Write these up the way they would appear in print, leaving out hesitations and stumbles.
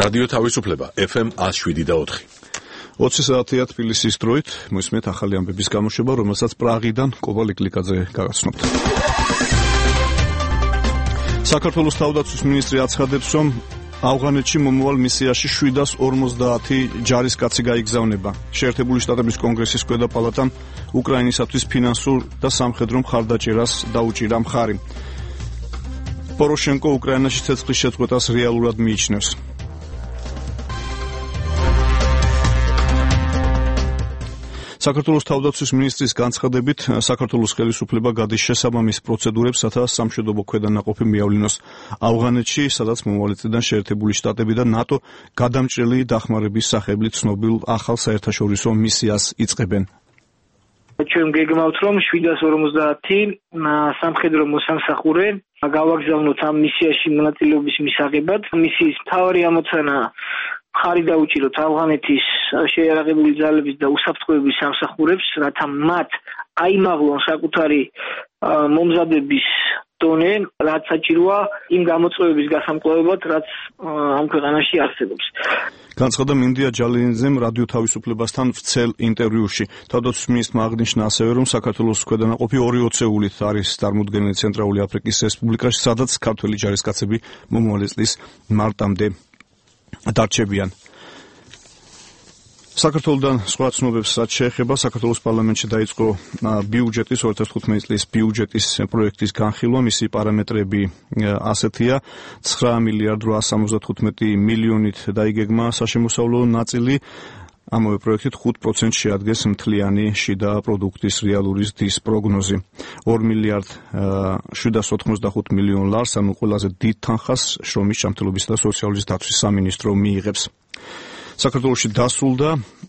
რადიო თავისუფლება FM 107.4. 20 საათია თბილისის დროით მოსმენთ ახალი ამბების გამოშვება, რომელსაც პრაღიდან კოვალ იკლიკაძე გაგაცნობთ. საქართველოს თავდაცვის მინისტრი აცხადებს, რომ ავღანეთში მომავალ მისიაში 750 ჯარისკაცი გაიგზავნება. შეერთებული შტატების კონგრესის ქვედა პალატამ უკრაინისათვის ფინანსურ და სამხედრო მხარდაჭერას დაუჭირა მხარი. პოროშენკო უკრაინაში ცეცხლის შეწყვეტას რეალურად მიიჩნევს. საქართველოს თავდაცვის მინისტრის განცხადებით, საქართველოს ხელისუფლება გადის შესაბამის პროცედურებს, რათა სამშვიდობო ქვედანაყოფი მიავლინოს ავღანეთში, სადაც მომავალი წლიდან შეერთებული შტატები და ნატო გადამჭრელი დახმარების სახებლით ცნობილ ახალ საერთაშორისო მისიას იწყებენ. ჩვენ გეგმავთ, რომ 750 სამხედრო მოსამსახურე გავაგზავნოთ ამ მისიაში მონაწილეობის მისაღებად. მისიის მთავარი ამოცანა ხარი დაუჭიროთ ავღანეთის შეიარაღებული ძალების და უსაფრთხოების სამსახურებს, რათა მათ აიმაღლონ საკუთარი მომზადების დონე, რაც საჭიროა იმ გამოწვევების გასამკლავებლად, რაც ამ ქვეყანაში არსებობს. განცხადა მინდია ჯალინიძემ რადიო თავისუფლებასთან ვრცელ ინტერვიუში. თავდაცვის მინისტრმა აღნიშნა ასევე, რომ საქართველოს ქვედანაყოფი 2 ოცეულით არის წარმოდგენილი ცენტრალური აფრიკის რესპუბლიკაში, სადაც ქართველი ჯარისკაცები მომავალი წლის მარტამდე დარჩებიან. საქართველოსთან სხვა ცნობებს რაც შეეხება, საქართველოს პარლამენტში დაიწყო ბიუჯეტის 2015 წლის ბიუჯეტის პროექტის განხილვა. მისი პარამეტრები ასეთია: 9 მილიარდ 875 მილიონით დაიგეგმა საშემოსავლო ნაწილი. ამავე პროექტით 5% შეადგენს მთლიანი შიდა პროდუქტის რეალური ზრდის პროგნოზი. 2 მილიარდ 785 მილიონ ლარს, ანუ ყველაზე დიდ თანხას შრომის ჯანმრთელობისა და სოციალური დაცვის სამინისტრო მიიღებს. საქართველოში დასულდა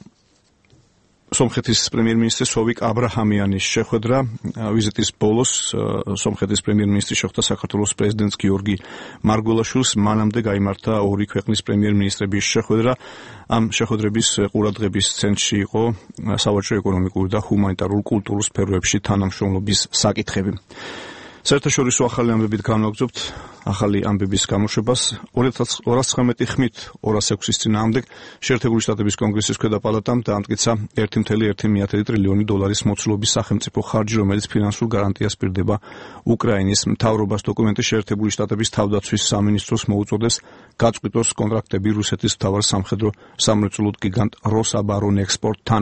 სომხეთის პრემიერ-მინისტრის სოვიკ აბრაჰამიანის შეხვედრა. ვიზიტის ბოლოს სომხეთის პრემიერ-მინისტრი შეხვდა საქართველოს პრეზიდენტს გიორგი მარგველაშვილს. მანამდე გაიმართა 2 ქვეყნის პრემიერ-მინისტრების შეხვედრა. ამ შეხვედრების ყურადღების ცენტრში იყო სავაჭრო, ეკონომიკური და ჰუმანიტარულ კულტურულ სფეროებში თანამშრომლობის საკითხები. საერთაშორისო ახალი ამბებით განვაგრძობთ ახალი ამბების გამოშვებას. 2019 ხმით 206-ის წინააღმდეგ შეერთებული შტატების კონგრესის ქვედა პალატამ დაამტკიცა 1,1 ტრილიონი დოლარის მოცულობის სახელმწიფო ხარჯი, რომელიც ფინანსურ გარანტიას პირდება უკრაინის მთავრობას. დოკუმენტი შეერთებული შტატების თავდაცვის სამინისტროს მოუწოდეს გაწყვიტოს კონტრაქტები რუსეთის მთავარ სამხედრო სამრეწველო გიგანტ როსაბაორნექსპორტთან.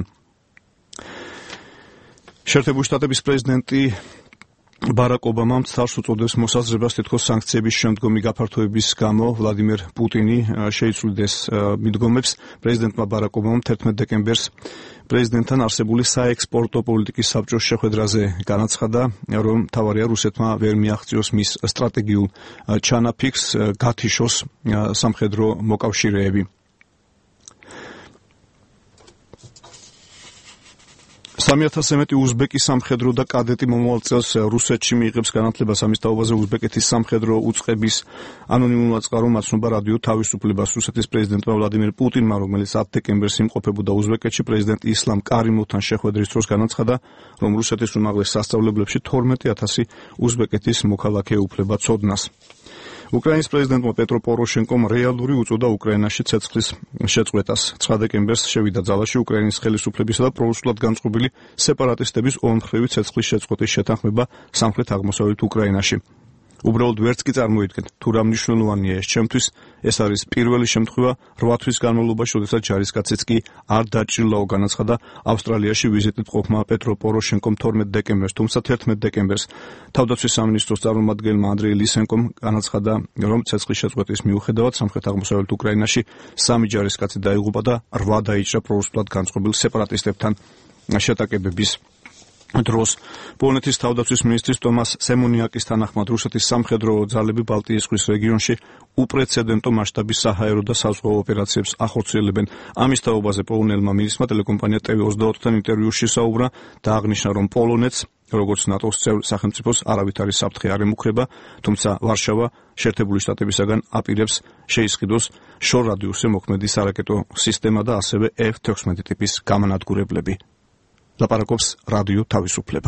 შეერთებული შტატების პრეზიდენტი ბარაკ ობამამ თავს უწოდებს მოსაზრებას, თითქოს სანქციების შემდგომი გაფართოების გამო ვლადიმერ პუტინი შეიცვლიდეს მიდგომებს. პრეზიდენტმა ბარაკ ობამამ 11 დეკემბერს პრეზიდენტთან არსებული საექსპორტო პოლიტიკის საბჭოს შეხვედრაზე განაცხადა, რომ მთავარია რუსეთმა ვერ მიაღწიოს მის სტრატეგიულ ჩანაფიქს, გათიშოს სამხედრო მოკავშირეები. სამი 1000-ზე მეტი უზბეკი სამხედრო და კადეტი მომავალ წელს რუსეთში მიიღებს განათლებას. ამის თაობაზე უზბეკეთის სამხედრო უწყების ანონიმურმა წყარომ აცნობა რადიო თავისუფლებას. რუსეთის პრეზიდენტმა ვლადიმერ პუტინმა, რომელიც 10 დეკემბერს იმყოფებოდა უზბეკეთში, პრეზიდენტ ისლამ კარიმოვთან შეხვედრის დროს განაცხადა, რომ რუსეთის უმაღლეს სასწავლებლებში 12,000 უზბეკეთის მოქალაქე უფლება ცოდნას. უკრაინის პრეზიდენტმა პეტრო პოროშენკომ რეალური უწოდა უკრაინაში ცეცხლის შეწყვეტას. 9 დეკემბერს შევიდა ძალაში უკრაინის ხელისუფლებისა და პრორუსულად განწყობილი სეპარატისტების ორმხრივი ცეცხლის შეწყვეტის შეთანხმება სამხრეთ აღმოსავლეთ უკრაინაში. უბრალოდ ვერც კი წარმოიდგენთ, თუ რა მნიშვნელოვანია ეს ჩემთვის. ეს არის პირველი შემთხვევა 8 თვის განმავლობაში, როდესაც ჯარისკაციც კი არ დაჭრილაო, განაცხადა ავსტრალიაში ვიზიტით ყოფმა პეტრო პოროშენკომ 12 დეკემბერს. თუმცა 11 დეკემბერს თავდაცვის სამინისტროს წარმომადგენელმა ანდრეი ლისენკომ განაცხადა, რომ ცეცხლის შეწყვეტის მიუხედავად სამხრეთ აღმოსავლეთ უკრაინაში 3 ჯარისკაცი დაიღუპა და 8 დაიჭრა პრორუსულად განწყობილ სეპარატისტებთან შეტაკებების დროს. პოლონეთის თავდაცვის მინისტრის ტომას სემონიაკის თანახმად რუსეთის სამხედრო ძალები ბალტიის ზღვის რეგიონში უპრეცედენტო მასშტაბის საჰაერო და საზღვაო ოპერაციებს ახორციელებენ. ამის თაობაზე პოლონელმა მინისტრმა ტელეკომპანია TV24-თან ინტერვიუში საუბრა და აღნიშნა, რომ პოლონეთს როგორც ნატოს წევრ სახელმწიფოს არავით არის საფრთხე არ ემუქრება, თუმცა ვარშავა შეერთებული შტატებისაგან აპირებს შეისყიდოს შორ რადიუსზე მოქმედი სარაკეტო სისტემა და ასევე F-16 ტიპის გამანადგურებლები. ლაპარაკობს რადიო თავისუფლება.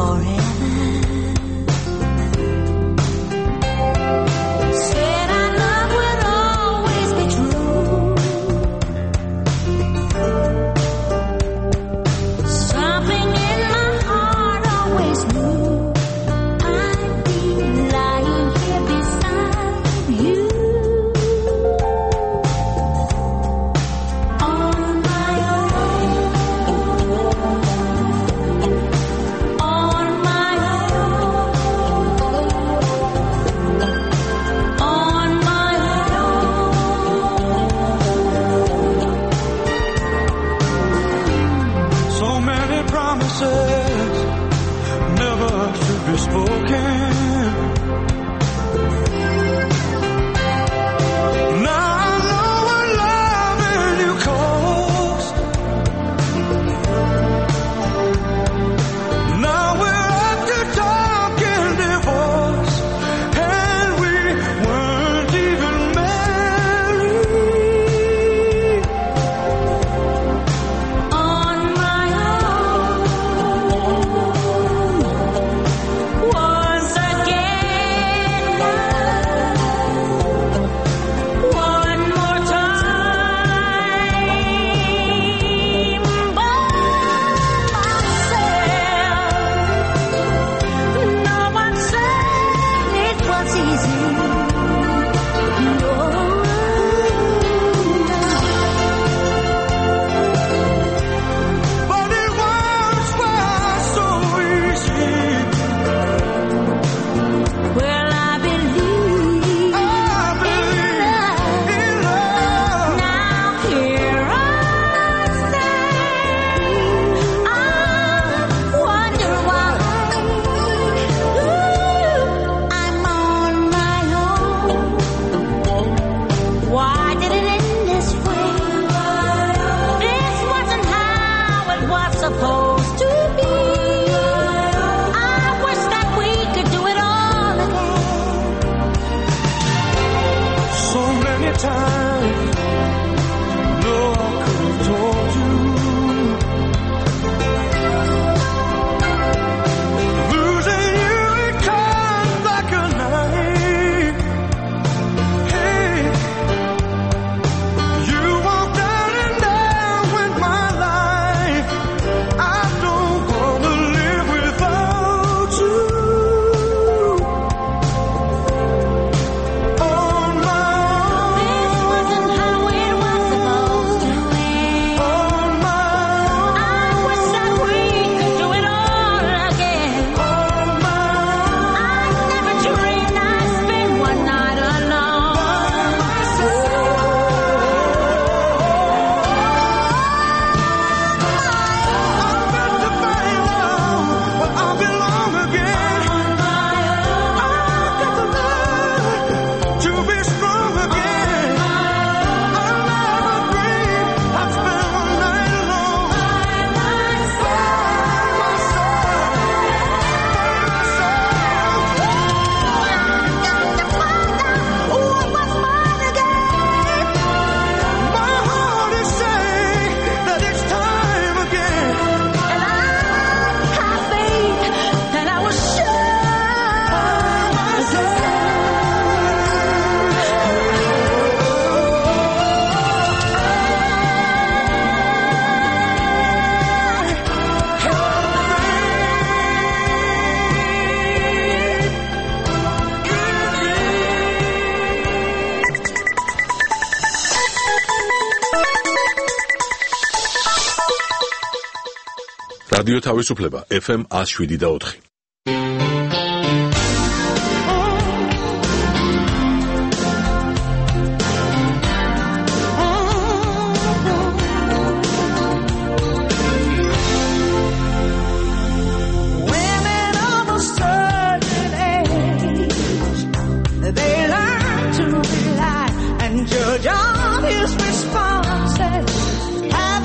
რადიო თავისუფლება FM 107.4.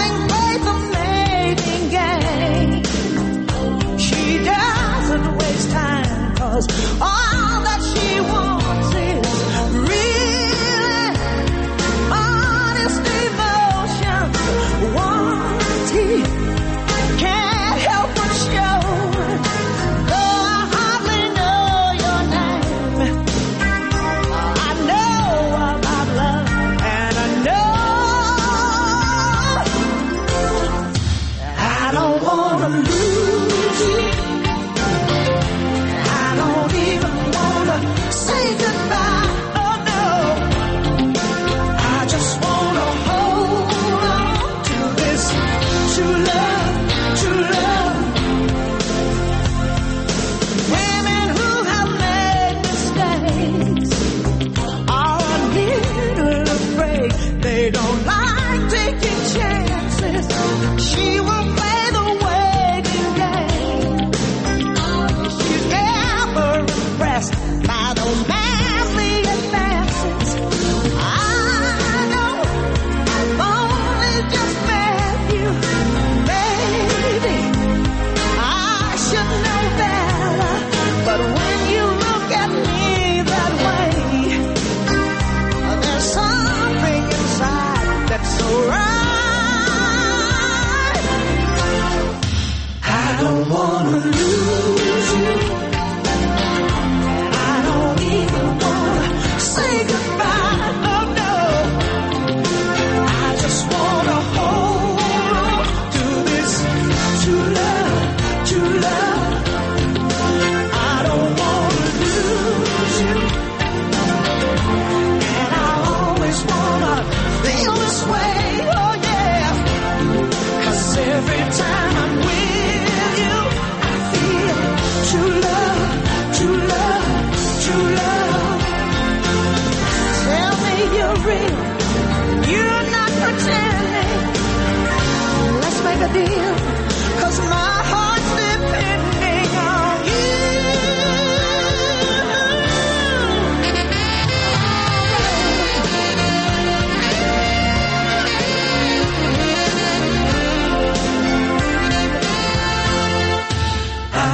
Waste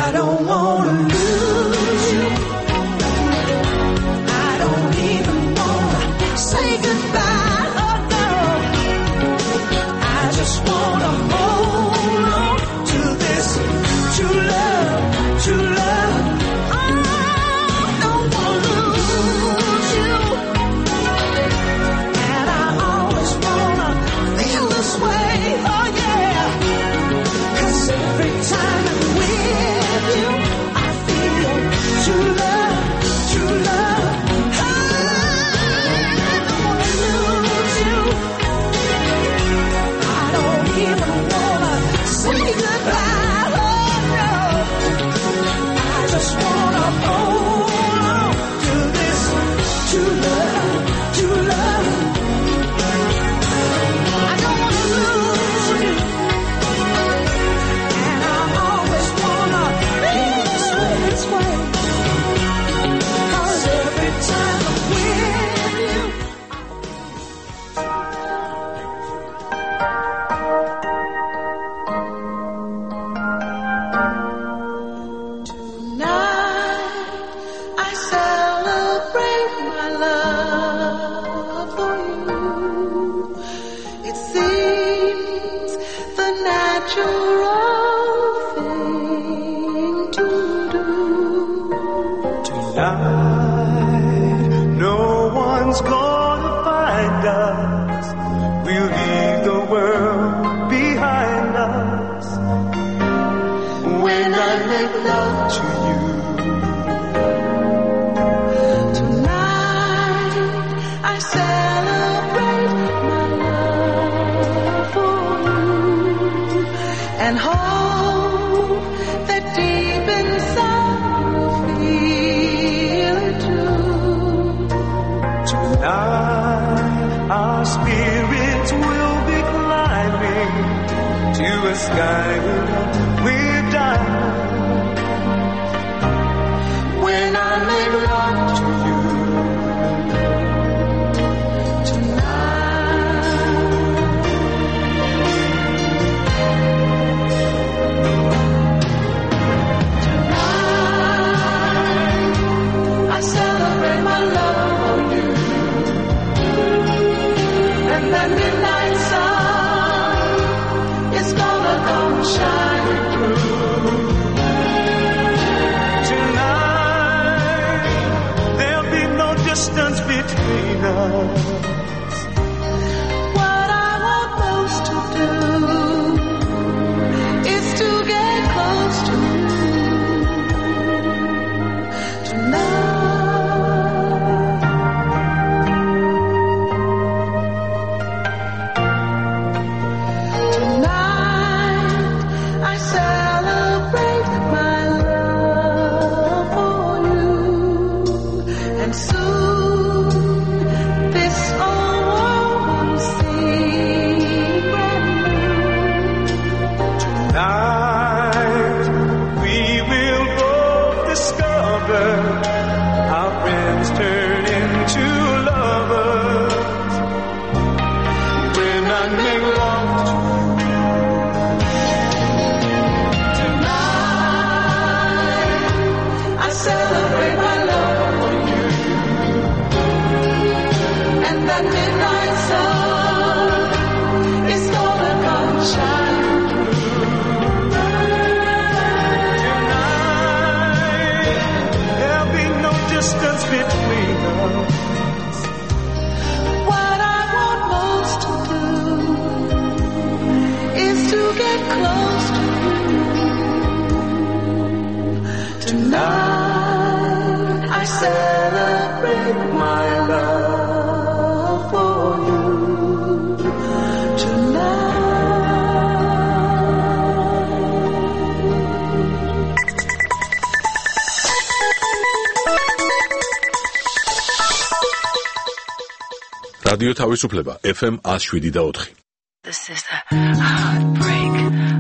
რადიო თავისუფლება FM 107.4. This is a heartbreak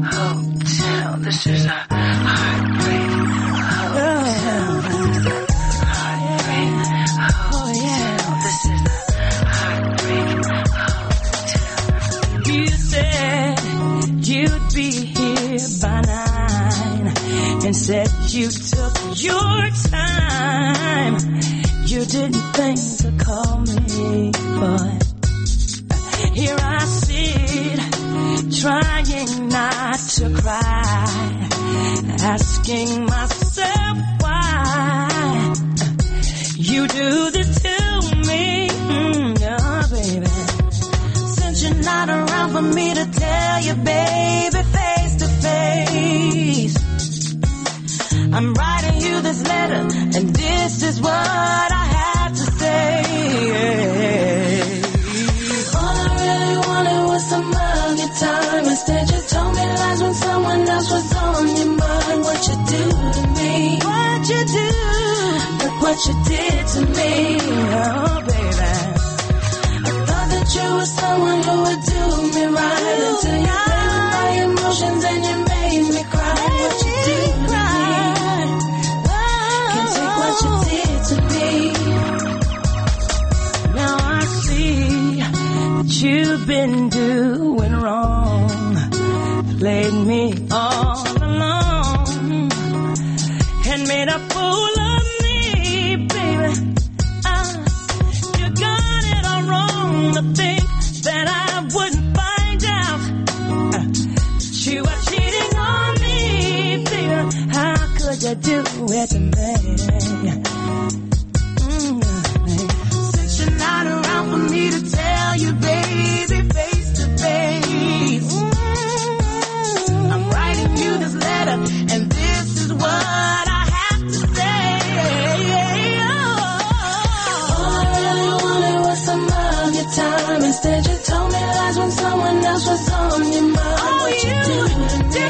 hotel. This is a heartbreak hotel. Heartbreak hotel. This is a heartbreak hotel. You said you'd be here by 9. Instead, you took your time. You didn't think to call me, but here I sit, trying not to cry, asking myself why you do this to me, oh baby. Since you're not around for me to tell you, baby, face to face, I'm writing you this letter, and this is what I have to say. All I really wanted was some of your time. Instead, you told me lies when someone else was on your mind. What you do to me? What you do? Look what you did to me, oh baby. I thought that you were someone who would do me right until you played with my emotions and you made me cry. What you do to me? Can't take what you did to me. Now I see that you've been doing wrong, played me all along, and made a fool of me, baby. You got it all wrong to think that I wouldn't find out that you are cheating on me, baby. How could you do it to me? Since you're not around for me to tell you, baby, face to face, I'm writing you this letter, and this is what I have to say. All I really wanted was some of your time. Instead, you told me lies when someone else was on your mind. What you do to me?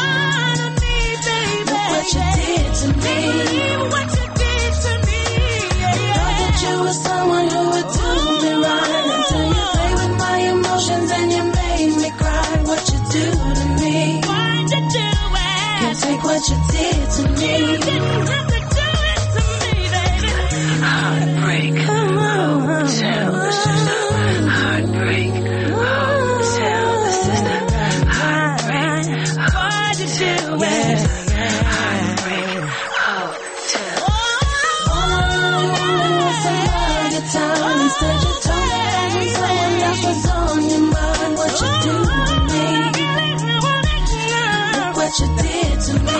Look what you did to me. What you did to me. I thought that you were someone who would do me right until you played with my emotions and you made me cry. What you do to me? Why'd you do it? Can't take what you did to me. You didn't have to do it to me, baby. Heartbreak Hotel. This is the Heartbreak Hotel. This is the Heartbreak Hotel. Why'd you do it? Heartbreak Hotel. All I really wanted was some of your time. Instead, you told me that when someone else was on your mind. What you do to me? Look what you did to me.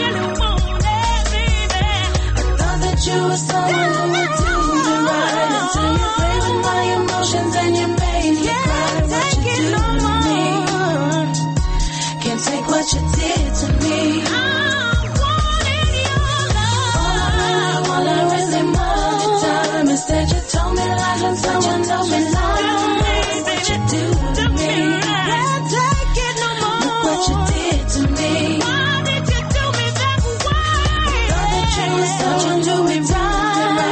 I thought that you were someone who would do me right until you played with my emotions and you made me cry. What you do to me? Can't take what you did to me. All I was in more time. Instead, you told me lies when someone else was on me. What you do to me? Can't take it no more. Look what you did to me. Why did you do me that way? I thought that you were someone who would do me right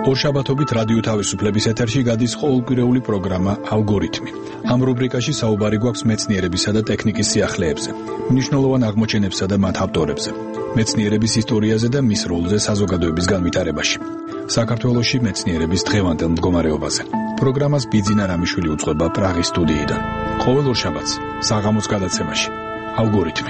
ორშაბათობით რადიო თავისუფლების ეთერში გადის ყოველკვირეული პროგრამა ალგორითმი. ამ რუბრიკაში საუბარი გვაქვს მეცნიერებისა და ტექნიკის სიახლეებზე, მნიშვნელოვან აღმოჩენებსა და მათ ავტორებზე, მეცნიერების ისტორიაზე და მის როლზე საზოგადოების განვითარებაში. საქართველოში მეცნიერების დღევანდელ მდგომარეობაზე. პროგრამას ბიძინა რამიშვილი უძღვება პრაღის სტუდიიდან. ყოველ ორშაბათს საღამოს გადაცემაში ალგორითმი.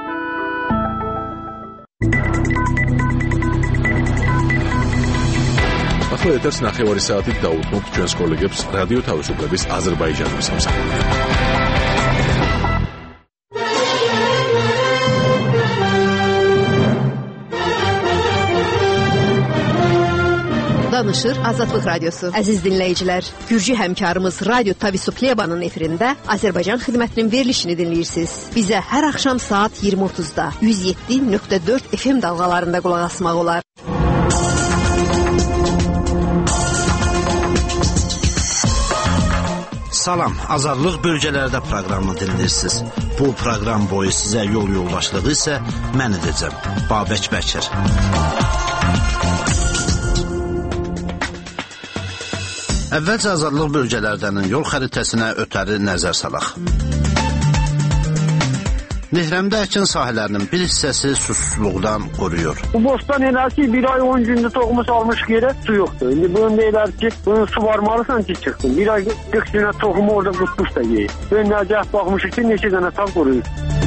ახლა ეთერს ნახევარი საათით დაუთმობთ ჩვენს კოლეგებს რადიო თავისუფლების აზერბაიჯანის სამსახურიდან. Danışır Azadlıq Radyosu. Əziz dinləyicilər, Gürcü həmkarımız Radyo Tavisuplebanın efirində Azərbaycan xidmətinin verilişini dinləyirsiniz. Bizə hər axşam saat 20:30-da 107.4 FM dalğalarında qulaq asmaq olar. Salam, Azadlıq bölgələrdə proqramını dinləyirsiniz. Bu proqram boyu sizə yol yoldaşlığı isə mən edəcəm, Babək Bəkir. Əvvəlcə Azadlıq bölgələrdən yol xəritəsinə ötəri nəzər salaq. Nehrəmdə əkin sahələrinin bir hissəsi susuzluqdan qoruyur. Bu bostan elə ki, bir ay 10 gündə toxumu salmış yerə su yoxdur. İndi bunu deyirlər ki, bunu su varmalısan ki, çıxsın. Bir ay 40 günə toxumu orada qutmuş da yeyir. Ben nəcəh baxmışıq ki, neçə dənə tam qoruyur.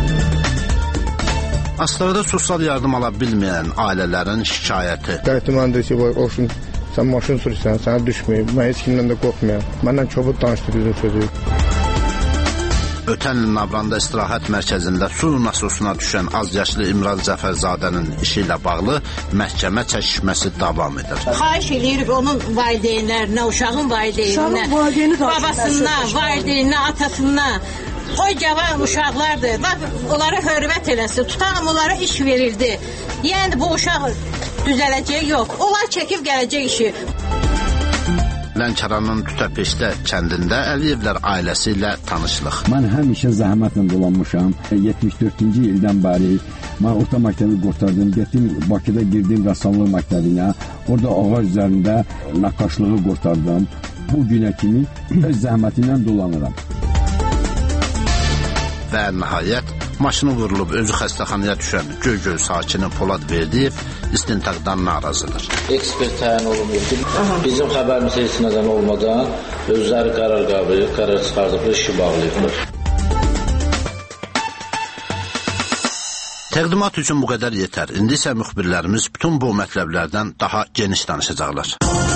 Astarada sosial yardım ala bilməyən ailələrin şikayəti. Qətimandır ki, olsun, sən maşın sürürsən, sənə düşməyib. Mən heç kimdən də qorxmuyorum. Məndən çobud danışdı bizim sözü. Ötən il Navranda istirahət mərkəzində su nasosuna düşən azyaşlı İmral Cəfərzadənin işi ilə bağlı məhkəmə çəkişməsi davam edir. Xahiş edirik onun valideynlərinə, uşağın valideyninə, babasından, valideyninə, atasından. O cavan uşaqlardır. Bax, onlara hörmət eləsin. Tutalım, onlara iş verildi. Yəni bu uşaq düzələcək yox. Onlar çəkib gələcək işi. Lənkəranın Tütəpeşdə kəndində Əliyevlər ailəsi ilə tanışlıq. Mən həmişə zəhmətlə dolanmışam. 74-cü ildən bəri mən orta məktəbi qurtardım. Getdim Bakıda girdim rəssamlıq məktəbinə. Orada ağac üzərində nəqqaşlığı qurtardım. Bu günə kimi öz zəhmətimlə dolanıram. Və nəhayət maşını vurulub özü xəstəxanaya düşən Göygöl sakini Polad Verdiyev istintaqdan narazıdır. Ekspert təyin olunur ki, bizim xəbərimiz heç nədən olmadan özləri qərar çıxardıblar, işi bağlayıblar. Təqdimat üçün bu qədər yetər. İndi isə müxbirlərimiz bütün bu mətləblərdən daha geniş danışacaqlar.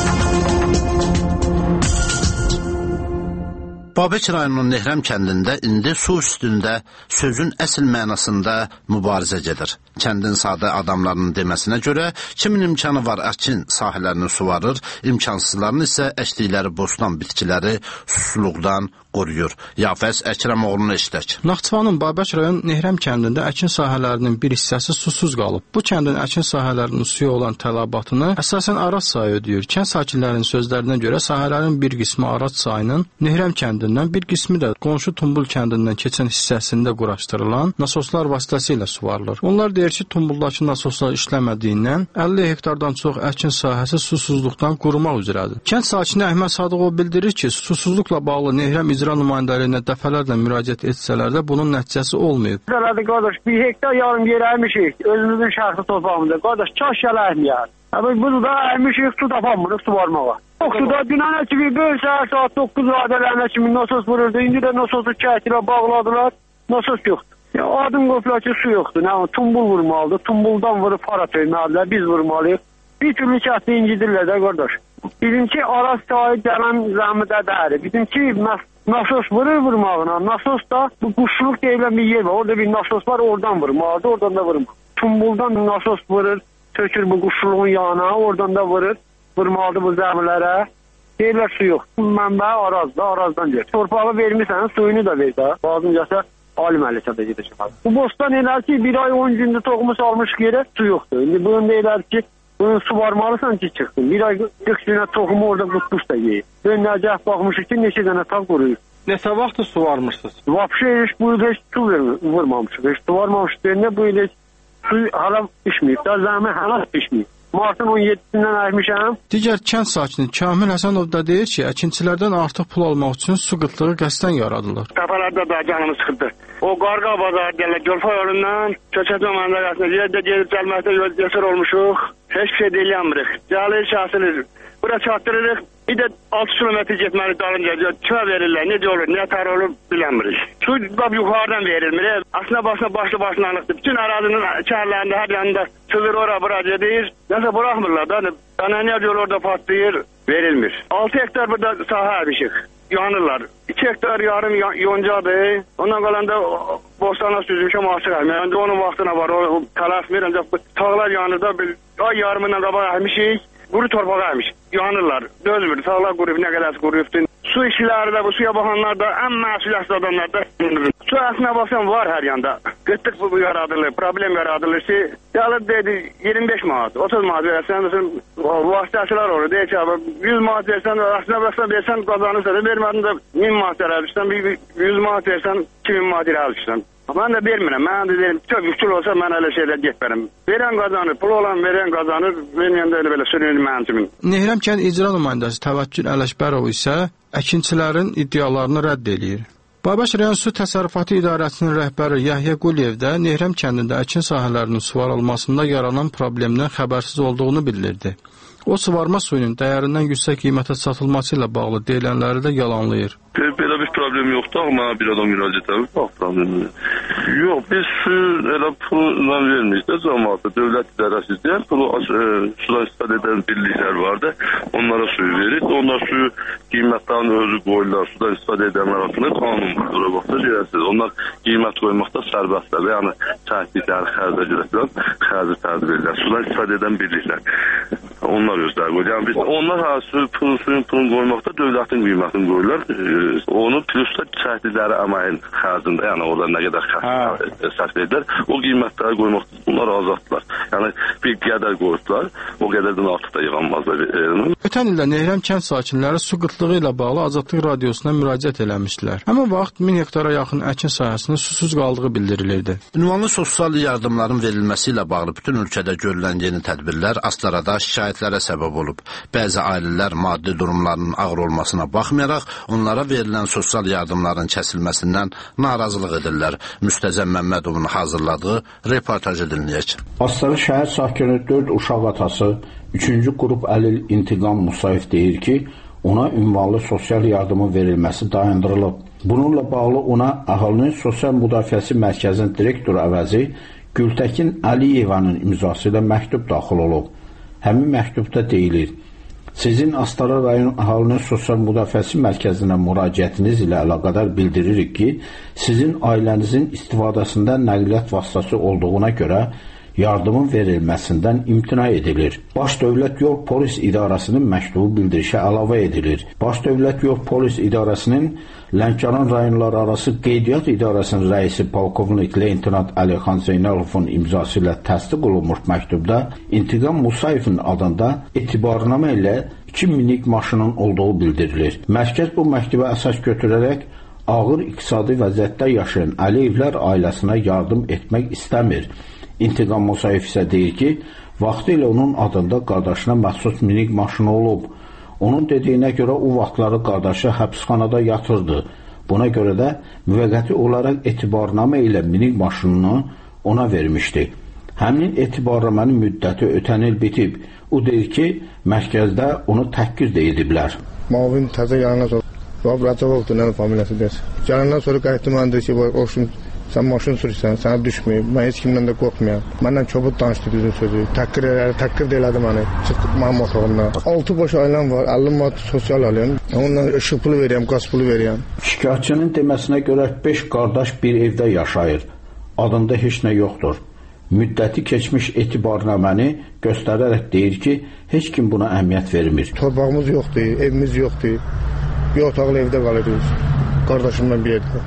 Babək rayonunun Nehrəm kəndində indi su üstündə sözün əsl mənasında mübarizə gedir. Kəndin sadə adamlarının deməsinə görə kimin imkanı var əkin sahələrini suvarır, imkansızların isə əkdikləri bostan bitkiləri susuzluqdan qoruyur. Yafəz Əkrəmoğlu'nu eşitək. Naxçıvanın Babək rayon Nehrəm kəndində əkin sahələrinin bir hissəsi susuz qalıb. Bu kəndin əkin sahələrinin suya olan tələbatını əsasən Araz çayı ödəyir. Kənd sakinlərinin sözlərinə görə sahələrin bir qismi Araz çayının Nehrəm kəndindən, bir qismi də qonşu Tumbul kəndindən keçən hissəsində quraşdırılan nasoslar vasitəsilə suvarılır. Onlar deyir ki, Tumbuldakı nasoslar işləmədiyindən 50 hektardan çox əkin sahəsi susuzluqdan qurumaq üzrədir. Kənd sakini Əhməd Sadıqov bildirir ki, susuzluqla bağlı Nehrəm icra nümayəndəliyinə dəfələrlə müraciət etsələr də bunun nəticəsi olmayıb. Qardaş, 1 hektar yarım yer əymişik, özümüzün şəxsi torpağımızda. Qardaş, kaş gələyəm. Bunu da əymişik, su tapamırıq, su varmağa. Yoxdur da, dünənə kimi böyle saat 9 radələrlə kimi nasos vururdu. İndi də nasosu kəhtilə bağladılar, nasos yoxdur. Adım qoplar ki, su yoxdur. Tumbul vurmalıdır, tumbuldan vurub para töyməlidirlər, biz vurmalıyıq. Bir türlü kəhti incidirlər də, qardaş. Bizimki Araz çayı gələn zəmidə dəri. Bizimki nasos vurmağına. Nasos da bu quşluq deyilən bir yer var. Orada bir nasos var, oradan vurmalıdır, oradan da vurmalıdır. Tumbuldan nasos vurur, tökür bu quşluğun yanına, oradan da vurur. Vurmalıdır bu zəmilərə. Deyirlər su yox. Mənbə Arazda, Arazdan gəlir. Torpağı vermirsən, suyunu da ver də. Lazımcasa Ali Məhəllədə gedəcək. Bu bostan elə ki, bir ay 10 gündə toxumu salmış yerə su yoxdur. İndi bunu deyirlər ki, bunu su varmalısan ki, çıxsın. Bir ay 40 günə toxumu orada qutmuş da yeyir. Ben nəcəh baxmışıq ki, neçə dənə tam qoruyur. Neçə vaxtdır su varmışsınız? Vapşe heç bu il heç su vurmamışıq. Heç su varmamışıq. Bu il heç su hala pişməyib. Da zəmi hala pişməyib. Martın 17-sindən əkmişəm. Digər kənd sakini Kamil Həsənov da deyir ki, əkinçilərdən artıq pul almaq üçün su qıtlığı qəsdən yaradılır. Təpələrdə də canımı sıxırdı. O qarqa bazar deyirlər, Gölfay yolundan Köçəcə mənzərəsində yerdə gedib gəlməkdə yasır olmuşuq. Heç bir şey deyilmirik. Gəlir, şahsınız. Bura çatdırırıq. Bir də 6 kilometr getməli dalınca kime verirlər, necə olur, nə tar olur bilemirik. Su yuxarıdan verilmir. Aslında başlı başlanıqdır. Bütün ərazinin kərlərində hər yanında çılır ora bura gedir. Nəsə bırakmırlar da. Dananiya yol orada patlayır, verilmir. 6 hektar burada sahə ərmişik. Yanırlar. 2 hektar yarım yoncadır. Ondan qalan da bostana süzmüşəm açıq ərmə. Yəni onun vaxtına var, o tələsmir. Ancaq tağlar yanır da ay yarımından qabaq ərmişik. Quru torpağa ərmiş. Yanırlar. Dözmür. Tağlar quruyub, nə qədər quruyubdur. Su işçiləri də, bu suya baxanlar da, ən məsuliyyətli adamlar da. Su əslində baxsan var hər yanda. Qıtlıq bu yaradılır, problem yaradılır ki, gəlir dedi 25 manat, 30 manat versən, vasitəçilər olur. Deyək ki, 100 manat versən, əslində baxsan versən qazanırsan, vermədin də 1000 manat verəlmişsən, 100 manat versən 2000 manat verəlmişsən. Mən də vermirəm, mən də deyirəm, çox yüksül olsa mən elə şeylər getmərəm. Verən qazanır, pul olan verən qazanır, verməyən də elə belə sürünür mənim kimin. Nehrəm kənd icra nümayəndəsi Təvəkkül Ələkbərov isə əkinçilərin iddialarını rədd edir. Babaş rayon su təsərrüfatı idarəsinin rəhbəri Yahya Quliyev də Nehrəm kəndində əkin sahələrinin suvarılmasında yaranan problemdən xəbərsiz olduğunu bildirdi. O, suvarma suyunun dəyərindən yüksək qiymətə satılması ilə bağlı deyilənləri də yalanlayır. Belə bir problem yoxdur, amma bir adam müraciət edib, problemdir. Yox, biz su elə pulla vermirik də cəmaata, dövlət idarəsi deyil, pulu sudan istifadə edən birliklər vardı, onlara suyu verir, onlar suyu qiymətlərini özü qoyurlar, sudan istifadə edənlər haqqında qanun var, baxda deyəsiniz, onlar qiymət qoymaqda sərbəstlər, yəni çəkdikləri xərzə görə xərzi tədbir edirlər, sudan istifadə edən birliklər. Onlar özləri qoyur. Yəni biz onlar suyun pulunu qoymaqda dövlətin qiymətini qoyurlar. Onu plusda çəkdikləri əməyin xərzində, yəni orada nə qədər sərf edirlər, o qiymətləri qoymaqda bunlar azaddılar. Yəni bir qədər qoyublar, o qədərdən artıq da yığanmazlar. Ötən ildə Nehrəm kənd sakinləri su qıtlığı ilə bağlı Azadlıq radiosuna müraciət eləmişdilər. Həmin vaxt 1000 hektara yaxın əkin sahəsinin susuz qaldığı bildirilirdi. Ünvanlı sosial yardımların verilməsi ilə bağlı bütün ölkədə görülən yeni tədbirlər Astarada şikayətlərə səbəb olub. Bəzi ailələr maddi durumlarının ağır olmasına baxmayaraq, onlara verilən sosial yardımların kəsilməsindən narazılıq edirlər. Müstəzəm Məmmədovun hazırladığı reportajı dinləyək. Astara şəhər sakini 4 uşaq atası 3-cü qrup Əlil İntiqam Musayev deyir ki, ona ünvanlı sosial yardımın verilməsi dayandırılıb. Bununla bağlı ona Əhalinin Sosial Müdafiəsi Mərkəzinin direktoru əvəzi Gültəkin Əliyevanın imzası ilə məktub daxil olub. Həmin məktubda deyilir, sizin Astara rayon Əhalinin Sosial Müdafiəsi Mərkəzinə müraciətiniz ilə əlaqədar bildiririk ki, sizin ailənizin istifadəsində nəqliyyat vasitəsi olduğuna görə yardımın verilməsindən imtina edilir. Baş Dövlət Yol Polis İdarəsinin məktubu bildirişə əlavə edilir. Baş Dövlət Yol Polis İdarəsinin Lənkəran rayonları arası Qeydiyyat İdarəsinin rəisi polkovnik leytenant Əlixan Zeynalovun imzası ilə təsdiq olunmuş məktubda İntiqam Musayevin adında etibarnamə ilə 2 minik maşının olduğu bildirilir. Mərkəz bu məktubə əsas götürərək ağır iqtisadi vəziyyətdə yaşayan Əliyevlər ailəsinə yardım etmək istəmir. İntiqam Musayev isə deyir ki, vaxtı ilə onun adında qardaşına məxsus minik maşını olub. Onun dediyinə görə o vaxtları qardaşı həbsxanada yatırdı. Buna görə də müvəqqəti olaraq etibarnamə ilə minik maşınını ona vermişdi. Həmin etibarnamənin müddəti ötən il bitib. O deyir ki, mərkəzdə onu təhqir də ediblər. Mavin təzə yanına sonra, Rəcəbovdur, nə familiyası deyir. Gələndən sonra qayıtdım, mən deyir ki, olsun. Sən maşın sürürsən, sənə düşməyib. Mən heç kimdən də qorxmayam. Məndən çobud danışdı düzün sözü. Təqqir də elədi məni. Çıxdıq mənim otağımdan. 6 boş ailəm var, 50 manat sosial alıyorum. Ondan işıq pulu verirəm, qaz pulu verirəm. Şikayətçinin deməsinə görə 5 qardaş bir evdə yaşayır. Adında heç nə yoxdur. Müddəti keçmiş etibarnaməni göstərərək deyir ki, heç kim buna əhəmiyyət vermir. Torpağımız yoxdur, evimiz yoxdur. Bir otaqlı evdə qalırıq. Qardaşımla bir yerdə.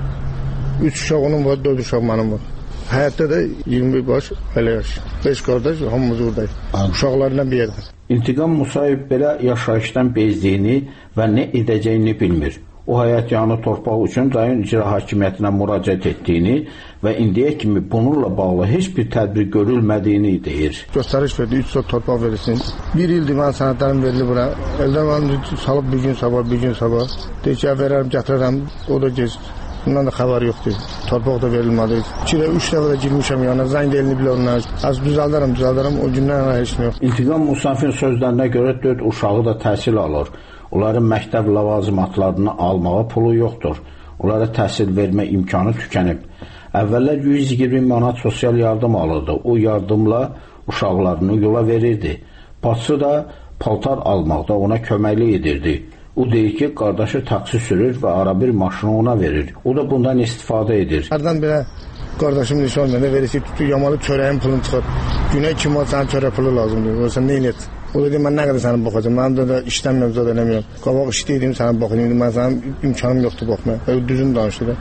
3 uşaq onun var, 4 uşaq mənim var. Həyatda da 21 baş, elə yaş. 5 qardaş, hamımız oradayıq. Uşaqlarla bir yerdə. İntiqam Musayev belə yaşayışdan bezdiyini və nə edəcəyini bilmir. o həyətyanı torpaq üçün rayon icra hakimiyyətinə müraciət etdiyini və indiyə kimi bununla bağlı heç bir tədbir görülmədiyini deyir. Göstəriş verdi, 3 sot torpaq verilsin. Bir ildir mən sənədlərim verildi bura. Eldən mən salıb bir gün sabah. Deyir ki, verərəm, gətirərəm, o da gec. Bundan da xəbər yoxdur. Torpaq da verilmədi. 2-3 dəfə də girmişəm yana, zəng elini bilə onlar. Az düzəldirəm, o gündən heç nə yox. İntiqam Musafin sözlərinə görə 4 uşağı da təhsil alır. Onların məktəb ləvazimatlarını almağa pulu yoxdur. Onlara təhsil vermə imkanı tükənib. Əvvəllər 120 manat sosial yardım alırdı. O yardımla uşaqlarını yola verirdi. Bacısı da paltar almaqda ona köməklik edirdi. O deyir ki, qardaşı taksi sürür və araba bir maşını ona verir. O da bundan istifadə edir. Hərdən belə qardaşım nişan olmayanda verir ki, tutur yamalı çörəyin pulunu çıxır. Günə 2 manat sənin çörək pulu lazımdır. Sən nə eləyət? O dedi, mən nə qədər səni baxacam. Mənim də işləmirəm, zad eləmirəm. Qabaq işləyirdim, səni baxayım. Mən sənin imkanım yoxdur baxmaya. Düzün danışdı.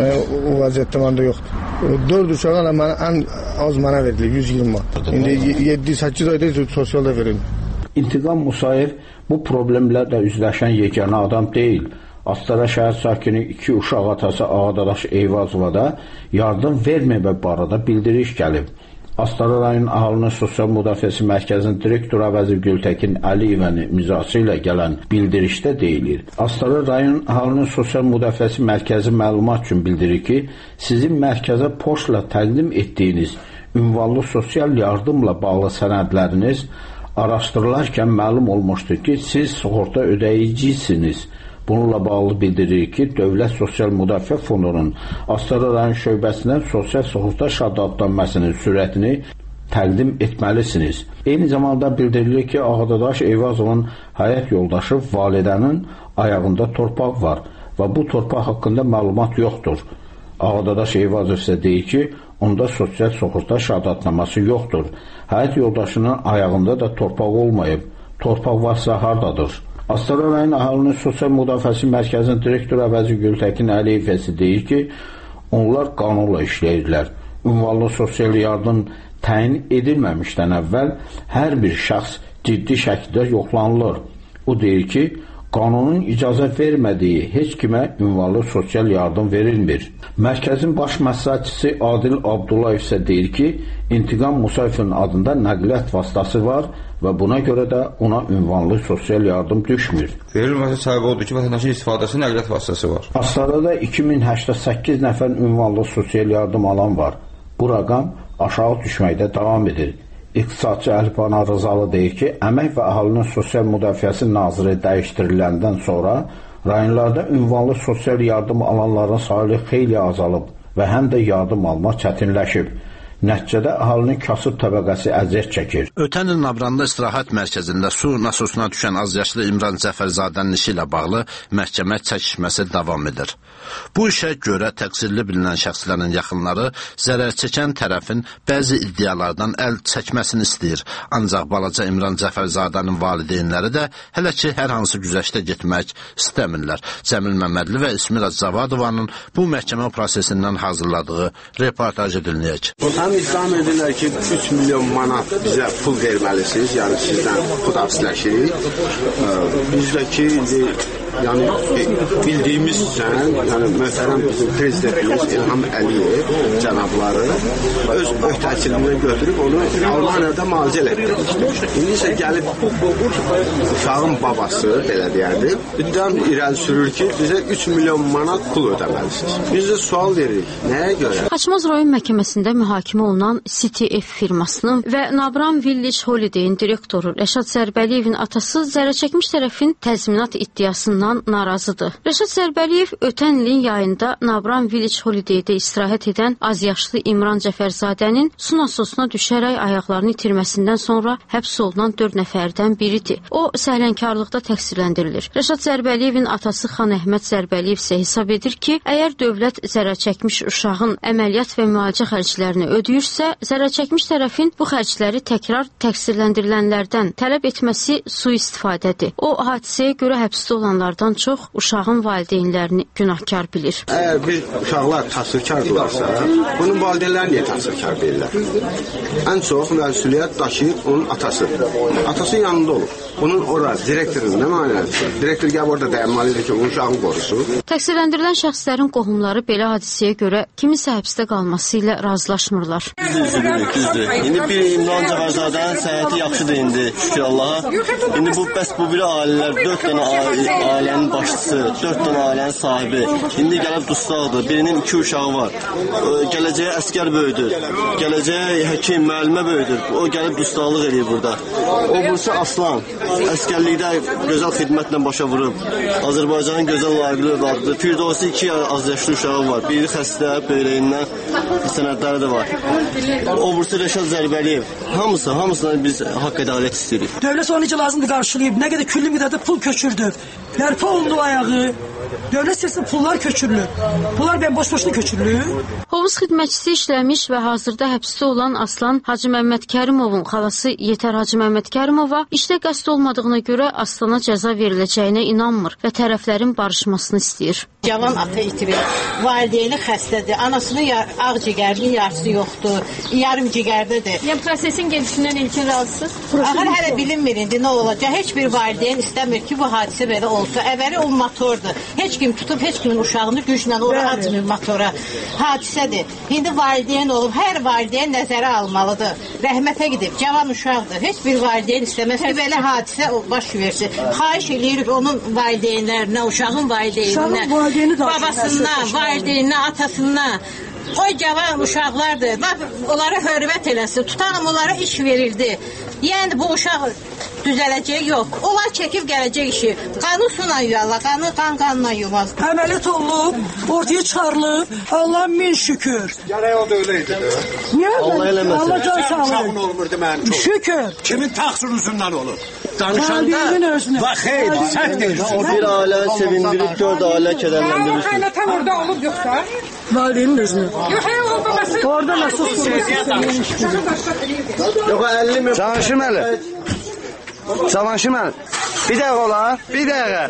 O vəziyyətdə məndə yoxdur. 4 uşaqlarla ən az mənə verilir, 120 manat. İndi 7-8 ayda sosialda verilir. İntiqam Musayev bu problemlərlə üzləşən yeganə adam deyil. Astara şəhər sakini 2 uşaq atası Ağadadaş Eyvazova da yardım verməmə barədə bildiriş gəlib. Astara rayon Əhalinin Sosial Müdafiəsi Mərkəzinin direktoru Əvəzi Gültəkin Əliyevənin imzası ilə gələn bildirişdə deyilir. Astara rayon Əhalinin Sosial Müdafiəsi Mərkəzi məlumat üçün bildirir ki, sizin mərkəzə poçtla təqdim etdiyiniz ünvanlı sosial yardımla bağlı sənədləriniz araşdırılarkən məlum olmuşdur ki, siz sığorta ödəyicisiniz. Bununla bağlı bildirir ki, Dövlət Sosial Müdafiə Fondunun Astara rayon şöbəsindən sosial sığorta şərtnaməsinin sürətini təqdim etməlisiniz. Eyni zamanda bildirilir ki, Ağadadaş Eyvazovun həyat yoldaşı validənin ayağında torpaq var və bu torpaq haqqında məlumat yoxdur. Ağadadaş Eyvazov isə deyir ki, onda sosial sığorta şərtnaməsi yoxdur. Həyat yoldaşının ayağında da torpaq olmayıb. Torpaq varsa hardadır? Astara rayon Əhalinin Sosial Müdafiəsi Mərkəzinin direktoru Əvəzi Gültəkin Əliyev deyir ki, onlar qanunla işləyirlər. Ünvanlı sosial yardım təyin edilməmişdən əvvəl hər bir şəxs ciddi şəkildə yoxlanılır. O deyir ki, qanunun icazə vermədiyi heç kimə ünvanlı sosial yardım verilmir. Mərkəzin baş məsləhətçisi Adil Abdullayev isə deyir ki, İntiqam Musayevin adında nəqliyyat vasitəsi var və buna görə də ona ünvanlı sosial yardım düşmür. Verilməsi səbəbi odur ki, vətəndaşın istifadəsi nəqliyyat vasitəsi var. Astarada 2088 nəfər ünvanlı sosial yardım alan var. Bu rəqam aşağı düşməkdə davam edir. İqtisadçı Əlibana Rızalı deyir ki, Əmək və Əhalinin Sosial Müdafiəsi Naziri dəyişdiriləndən sonra rayonlarda ünvanlı sosial yardım alanların sayı xeyli azalıb və həm də yardım almaq çətinləşib. Nəticədə əhalinin kasıb təbəqəsi əziyyət çəkir. Ötən il Nabranda istirahət mərkəzində su nasosuna düşən azyaşlı İmran Cəfərzadənin işi ilə bağlı məhkəmə çəkişməsi davam edir. Bu işə görə təqsirli bilinən şəxslərin yaxınları zərər çəkən tərəfin bəzi iddialardan əl çəkməsini istəyir. Ancaq balaca İmran Cəfərzadənin valideynləri də hələ ki hər hansı güzəştə getmək istəmirlər. Cəmil Məmmədli və İsmira Zavadovanın bu məhkəmə prosesindən hazırladığı reportajı dinləyək. Həm iddiam edirlər ki, 3 milyon manat bizə pul verməlisiniz, yəni sizdən pul hapsləşirik. Bizdəki yəni bildiyimiz üçün, yəni möhtərəm bizim prezidentimiz İlham Əliyev cənabları öz öhdəçiliyindən götürüb onu Almaniyada müalicə etdirmişdir. İndi isə gəlib uşağın babası, belə deyərdim, iddiam irəli sürür ki, bizə 3 milyon manat pul ödəməlisiniz. Biz də sual veririk. Nəyə görə? Xaçmaz rayon məhkəməsində mühakimə olunan CTF firmasının və Nabran Village Holiday-in direktoru Rəşad Zərbəliyevin atası zərərçəkmiş tərəfin təzminat iddiasından narazıdır. Rəşad Zərbəliyev ötən ilin yayında Nabran Village Holiday-də istirahət edən azyaşlı İmran Cəfərzadənin su nasosuna düşərək ayaqlarını itirməsindən sonra həbs olunan 4 nəfərdən biridir. O, səhlənkarlıqda təqsirləndirilir. Rəşad Zərbəliyevin atası Xan Əhməd Zərbəliyev isə hesab edir ki, əgər dövlət zərərçəkmiş uşağın əməliyyat və müalicə xərclərini ödəyirsə, zərərçəkmiş tərəfin bu xərcləri təkrar təqsirləndirilənlərdən tələb etməsi sui-istifadədir. O, hadisəyə görə həbsdə olanlardan onlardan çox uşağın valideynlərini günahkar bilir. Əgər bir uşaqlar təqsirkardırlarsa, bunun valideynləri niyə təqsirkar deyirlər? Ən çox məsuliyyət daşıyır onun atası. Atası yanında olur. Bunun ora direktorun nə mənası? Direktor gəlib orada dayanmalıdır ki, onun uşağını qorusun. Təqsirləndirilən şəxslərin qohumları belə hadisəyə görə kimisə həbsdə qalması ilə razılaşmırlar. Düzdür. İndi bir İmran Cəfərzadənin səhhəti yaxşıdır indi, şükür Allaha. İndi bu biri ailələr, 4 dənə ailənin başçısı, 4 dənə ailənin sahibi. İndi gəlib dustaqdır. Birinin 2 uşağı var. Gələcəyə əskər böyüdür. Gələcəyə həkim, müəllimə böyüdür. O gəlib dustaqlıq edir burada. O bursa Aslan. Əskərlikdə gözəl xidmətlə başa vurub. Azərbaycanın gözəl layiqli övladıdır. Firdovsi 2 azyaşlı uşağı var. Biri xəstə, böyrəyindən sənədləri də var. O bursa Rəşad Zərbəliyev. Hamısına biz haqq ədalət istəyirik. Dövlət onu necə lazımdır qarşılayıb. Nə qədər küllü miqdarda pul köçürdü. Bərpa olundu ayağı. Dövlət siyasətində pullar köçürülür. Bunlar boş-boşuna köçürülür. Hovuz xidmətçisi işləmiş və hazırda həbsdə olan Aslan Hacı Məmməd Kərimovun xalası Yetər Hacı Məmməd Kərimova işdə qəsd olmadığına görə Aslana cəza veriləcəyinə inanmır və tərəflərin barışmasını istəyir. Cavan ata itirib, valideyni xəstədir, anasının ağcigərinin yarısı yoxdur, yarım cigərdədir. Yəni prosesin gedişindən ilkin razısınız? Axır hələ bilinmir indi nə olacaq. Heç bir valideyn istəmir ki, bu hadisə belə olsa. Əvvəli o motordur. Heç kim tutub, heç kimin uşağını güclə ora atmır motora. Hadisədir. İndi valideyn olub, hər valideyn nəzərə almalıdır. Rəhmətə gedib, cavan uşaqdır. Heç bir valideyn istəməz ki, belə hadisə baş versin. Xahiş edirik onun valideynlərinə, uşağın valideyninə, babasına, valideyninə, atasına. O cavan uşaqlardır. Onlara hörmət eləsin. Tutanım, onlara iş verildi. Yəni bu uşaq düzələcək yox. Onlar çəkib gələcək işi. Qanun suna yuyarlar, qanla yumaz. Əməliyyat olunub, ortaya çıxarılıb. Allah min şükür. Gərək o da öyleydi. Niyə? Allah eləməsin. Allah can sağlığı. Olmurdu mənim çox. Şükür. Kimin təqsir üzündən olur? Danışanda bax, xeyr, səhv deyirsən. Bir ailə sevindirib, 4 ailə kədərləndirir. Qaynatan orada olub yoxsa? Valideynin özünü. Yox, olmaması. Orada nasıl Yox, 50 min. Cavanşir müəllim. Cavanşir müəllim. Bir dəqiqə olar, bir dəqiqə.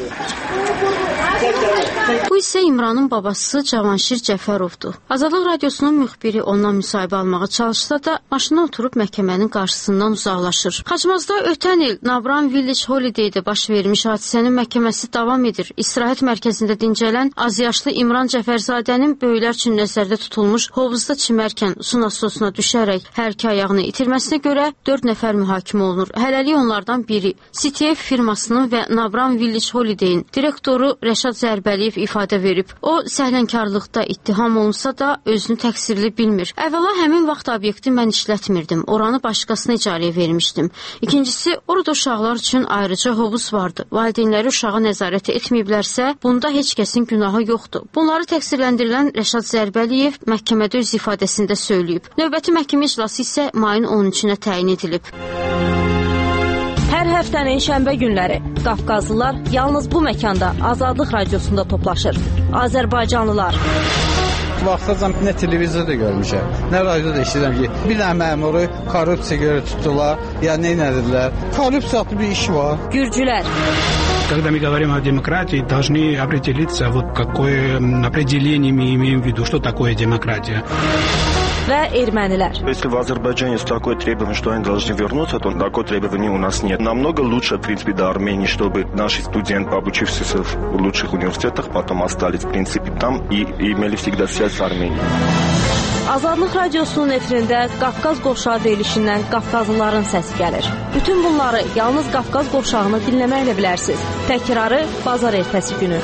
Bu isə İmranın babası Cavanşir Cəfərovdur. Azadlıq Radiosunun müxbiri ondan müsahibə almağa çalışsa da maşına oturub məhkəmənin qarşısından uzaqlaşır. Xaçmazda ötən il Nabran Village Holiday'də baş vermiş hadisənin məhkəməsi davam edir. İstirahət mərkəzində dincələn azyaşlı İmran Cəfərzadənin böyüklər üçün nəzərdə tutulmuş hovuzda çimərkən su nasosuna düşərək hər iki ayağını itirməsinə görə 4 nəfər mühakimə olunur. Hələlik onlardan biri CTF firmasının və Nabran Village Holiday'in direktoru Rəşad Zərbəliyev ifadə verib. O, səhlənkarlıqda ittiham olunsa da özünü təqsirli bilmir. Əvvəla həmin vaxt obyekti mən işlətmirdim. Oranı başqasına icarəyə vermişdim. İkincisi, orada uşaqlar üçün ayrıca hovuz vardı. Valideynləri uşağa nəzarət etməyiblərsə, bunda heç kəsin günahı yoxdur. Bunları təqsirləndirilən Rəşad Zərbəliyev məhkəmədə öz ifadəsində söyləyib. Növbəti məhkəmə iclası isə mayın 13-nə təyin edilib. Hər həftənin şənbə günləri Qafqazlılar yalnız bu məkanda Azadlıq Radiosunda toplaşır. Azərbaycanlılar. Vaxtacan nə televizorda görmüşəm, nə radioda eşidirəm ki, bir dənə məmuru korrupsiya görə tutdular, ya nə edirlər. Korrupsiyalı bir iş var. Gürcülər. Когда мы говорим о демократии, должны определиться, вот какое определение мы имеем в виду, что такое демократия. Və ermənilər. Если в Азербайджане есть такое требование, что они должны вернуться, то такое требование у нас нет. Намного лучше, в принципе, до Армении, чтобы наши студенты, обучившиеся в лучших университетах, потом остались, в принципе, там и имели всегда связь с Арменией. Azadlıq Radiosunun efirində Qafqaz qovşağı verilişindən Qafqazlıların səsi gəlir. Bütün bunları yalnız Qafqaz qovşağını dinləməklə bilərsiniz. Təkrarı bazar ertəsi günü.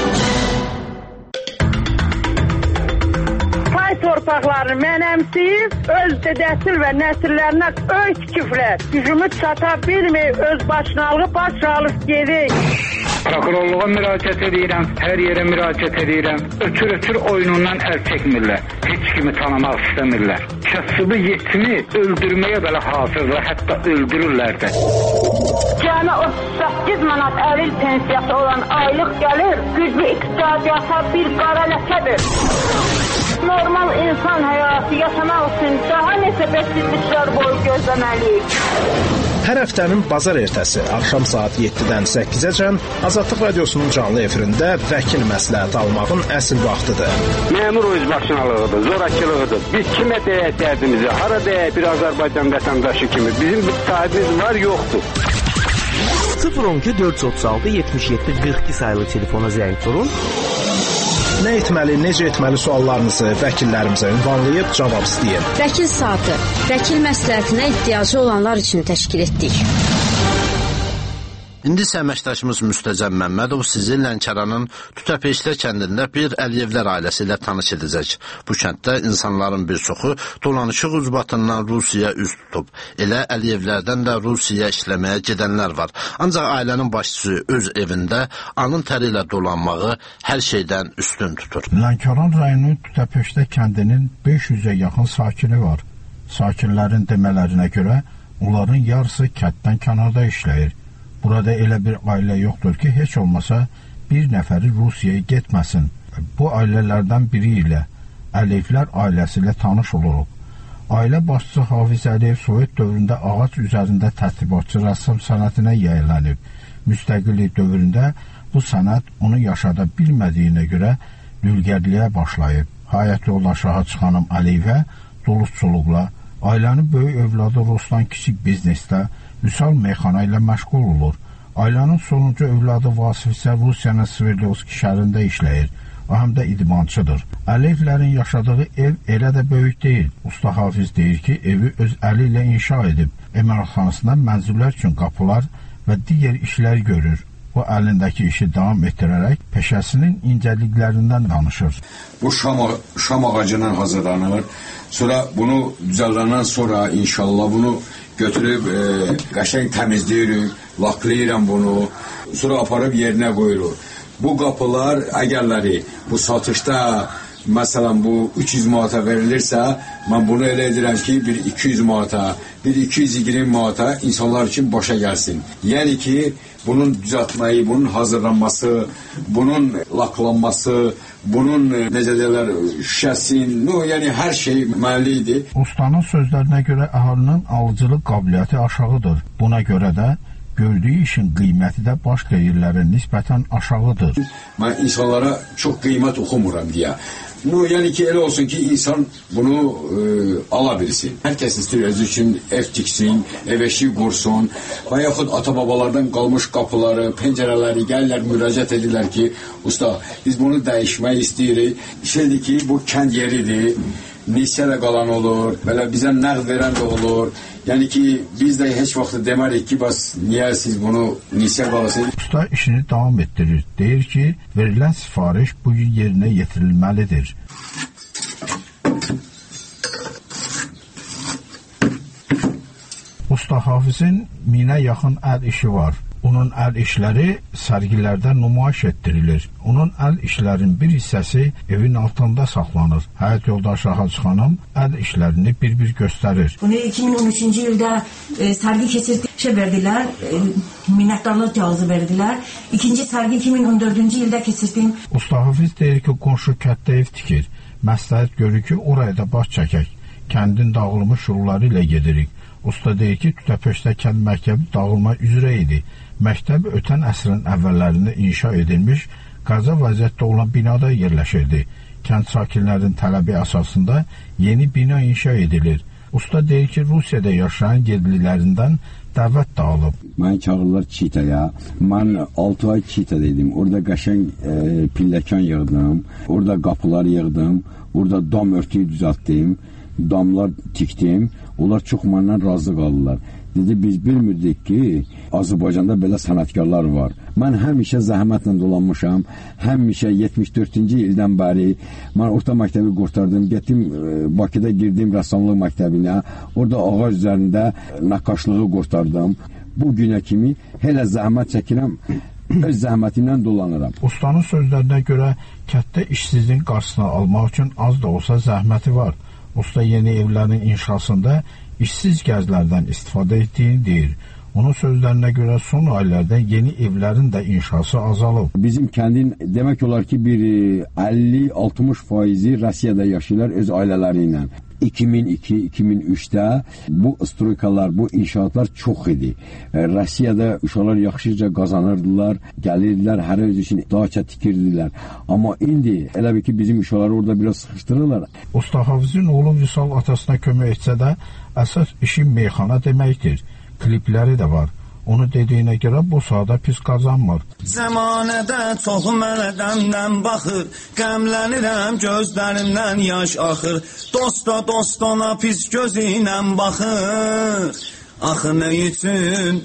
Torpaqlarını mənəmsiyib, öz dədəsil və nəsillərinə öy tikiblər. Gücümüz çata bilməyib, öz başınalığı baş alıb gedik. Prokurorluğa müraciət edirəm, hər yerə müraciət edirəm. Ötür oyunundan əl çəkmirlər. Heç kimi tanımaq istəmirlər. Kasıbı yetimi öldürməyə belə hazırlar, hətta öldürürlər də. Cəmi 38 manat əril pensiyası olan aylıq gəlir, güclü iqtisadiyyata bir qara ləkədir. Normal insan həyatı yaşamaq üçün daha neçə bəsizliklər boyu gözləməliyik. Hər həftənin bazar ertəsi axşam saat 7-dən 8-əcən Azadlıq Radiosunun canlı efirində vəkil məsləhəti almağın əsl vaxtıdır. Məmur özbaşınalığıdır, zorakılığıdır. Biz kimə deyək dərdimizi, hara deyək bir Azərbaycan vətəndaşı kimi. Bizim bir sahibimiz var, yoxdur. 012 436 77 42 sayılı telefona zəng vurun. Nə etməli, necə etməli suallarınızı vəkillərimizə ünvanlayıb cavab istəyin. Vəkil saatı, vəkil məsləhətinə ehtiyacı olanlar üçün təşkil etdik. İndi isə əməkdaşımız Müstəcəm Məmmədov sizi Lənkəranın Tütəpeşlə kəndində bir Əliyevlər ailəsi ilə tanış edəcək. Bu kənddə insanların bir çoxu dolanışıq ucbatından Rusiyaya üz tutub. Elə Əliyevlərdən də Rusiyaya işləməyə gedənlər var. Ancaq ailənin başçısı öz evində alın təri ilə dolanmağı hər şeydən üstün tutur. Lənkəran rayonu Tütəpeşlə kəndinin 500-ə yaxın sakini var. Sakinlərin demələrinə görə onların yarısı kənddən kənarda işləyir. Burada elə bir ailə yoxdur ki, heç olmasa bir nəfəri Rusiyaya getməsin. Bu ailələrdən biri ilə Əliyevlər ailəsi ilə tanış oluruq. Ailə başçısı Hafiz Əliyev Sovet dövründə ağac üzərində tərtibatçı rəssam sənətinə yiyələnib. Müstəqillik dövründə bu sənət onu yaşada bilmədiyinə görə dülgərliyə başlayıb. Hayat yoldaşı Hacı xanım Əliyevə duluzçuluqla, ailənin böyük övladı Ruslan kiçik biznesdə Vüsal meyxana ilə məşğul olur. Ailənin sonuncu övladı Vasif isə Rusiyanın Sverdlovski şəhərində işləyir. O həm də idmançıdır. Əliyevlərin yaşadığı ev elə də böyük deyil. Usta Hafiz deyir ki, evi öz əli ilə inşa edib. Emarxanasında mənzillər üçün qapılar və digər işlər görür. O əlindəki işi davam etdirərək peşəsinin incəliklərindən danışır. Bu şam ağacından hazırlanır. Sonra bunu düzəldəndən sonra inşallah bunu götürüb qəşəng təmizləyirik, laklayıram bunu, sonra aparıb yerinə qoyuruq. Bu qapılar əgərləri bu satışda məsələn bu 300 manata verilirsə, mən bunu elə edirəm ki, bir 200 manata, bir 220 manata insanlar üçün başa gəlsin. Yəni ki, bunun düzəltməyi, bunun hazırlanması, bunun laklanması, bunun necə deyirlər, şüşəsin, yəni hər şey mənli idi. Ustanın sözlərinə görə əhalinin alıcılıq qabiliyyəti aşağıdır. Buna görə də gördüyü işin qiyməti də başqa yerlərə nisbətən aşağıdır. Mən insanlara çox qiymət oxumuram deyə. Yəni ki, elə olsun ki, insan bunu ala bilsin. Hər kəs istəyir özü üçün ev tiksin, ev eşiyi qursun və yaxud ata-babalardan qalmış qapıları, pəncərələri gəlirlər, müraciət edirlər ki, usta, biz bunu dəyişmək istəyirik. Şeydir ki, bu kənd yeridir, nisyə də qalan olur, belə bizə nəqd verən də olur. Yəni ki, biz də heç vaxt demərik ki, bəs niyə siz bunu nisyə qalasınız? Usta işini davam etdirir. Deyir ki, verilən sifariş bugün yerinə yetirilməlidir. Usta Hafizin 1000-ə yaxın əl işi var. Onun əl işləri sərgilərdə nümayiş etdirilir. Onun əl işlərinin bir hissəsi evin altında saxlanır. Həyat yoldaşı Hacı xanım əl işlərini bir-bir göstərir. Bunu 2013-cü ildə sərgi keçirdi verdilər, minnətdarlıq kağızı verdilər. İkinci sərgi 2014-cü ildə keçirdim. Usta Hafiz deyir ki, qonşu kənddə ev tikir. Məsləhət görür ki, oraya da baş çəkək. Kəndin dağılmış yolları ilə gedirik. Usta deyir ki, Tütəpeşdə kənd məktəbi dağılma üzrə idi. Məktəb ötən əsrin əvvəllərində inşa edilmiş, qaza vəziyyətdə olan binada yerləşirdi. Kənd sakinlərinin tələbi əsasında yeni bina inşa edilir. Usta deyir ki, Rusiyada yaşayan yerlilərindən dəvət də alıb. Mən çağırırlar Çitaya. Mən 6 ay Çitada idim. Orada qəşəng pilləkan yığdım, orada qapılar yığdım, orada dam örtüyü düzəltdim, damlar tikdim. Onlar çox məndən razı qaldılar. Dedi, biz bilmirdik ki, Azərbaycanda belə sənətkarlar var. Mən həmişə zəhmətlə dolanmışam, həmişə 74-cü ildən bəri mən orta məktəbi qurtardım, getdim Bakıda girdim rəssamlıq məktəbinə, orada ağac üzərində nəqqaşlığı qurtardım. Bu günə kimi hələ zəhmət çəkirəm, öz zəhmətimlə dolanıram. Ustanın sözlərinə görə kənddə işsizliyin qarşısını almaq üçün az da olsa zəhməti var. Usta yeni evlərin inşasında işsiz gəzlərdən istifadə etdiyini deyir. Onun sözlərinə görə son aylarda yeni evlərin də inşası azalıb. Bizim kəndin demək olar ki, bir 50-60% Rusiyada yaşayırlar öz ailələri ilə. 2002-2003'də bu stroykalar, bu inşaatlar çox idi. Rusiyada uşaqlar yaxşıca qazanırdılar, gəlirdilər, hər öz üçün daça tikirdilər. Amma indi elə bir ki, bizim uşaqları orada biraz sıxışdırırlar. Usta Hafizin oğlu Vüsal atasına kömək etsə də, əsas işin meyxana deməkdir. Klipləri də var. Onu dediyinə görə bu sahada pis qazanmır. Zəmanədə çox mənə dəmdən baxır, qəmlənirəm gözlərimdən yaş axır, dosta dostona pis gözü ilə baxır. Axı nə üçün,